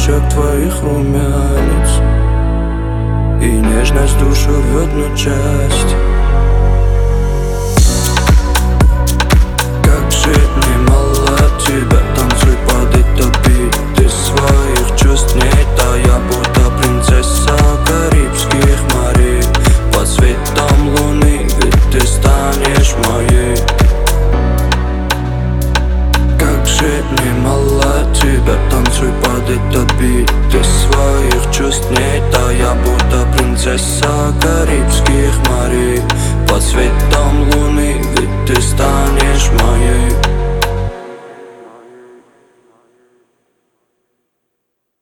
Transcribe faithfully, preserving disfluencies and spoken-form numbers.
щек твоих румянец, и нежность душу рвет на части. Как же немало тебя, танцуй под этот бит. Ты своих чувств нет, а я будто принцесса Карибских морей. Под светом луны, ведь ты станешь моей. Как же немало тебя, танцуй под этот бит. Ты своих чувств нет, а я будто принцесса